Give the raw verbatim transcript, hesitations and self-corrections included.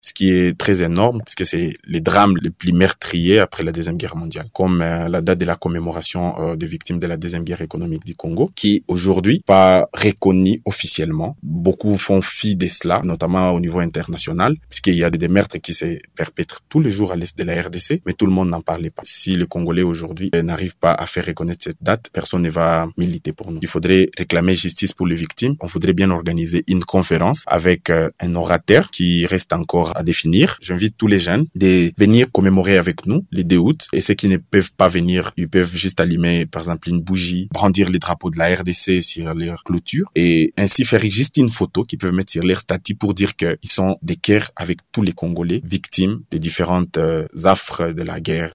ce qui est très énorme puisque c'est les drames les plus meurtriers après la Deuxième Guerre mondiale, comme euh, la date de la commémoration euh, des victimes de la Deuxième Guerre économique du Congo, qui est aujourd'hui pas reconnue officiellement. Beaucoup font fi de cela, notamment au niveau international, puisqu'il y a des meurtres qui se perpètrent tous les jours à l'est de la R D C, mais tout le monde n'en parlait pas. Si les Congolais aujourd'hui n'arrivent pas à faire reconnaître cette date, personne ne va militer pour nous. Il faudrait réclamer justice pour les victimes. On voudrait bien organiser une conférence avec euh, un orateur qui reste encore à définir. J'invite tous les jeunes de venir commémorer avec nous les deux août, et ceux qui ne peuvent pas venir, ils peuvent juste allumer par exemple une bougie, brandir les drapeaux de la R D C sur leur clôture et ainsi faire juste une photo qu'ils peuvent mettre sur leur statut pour dire qu'ils sont des cœurs avec tous les Congolais victimes des différentes euh, affres de la guerre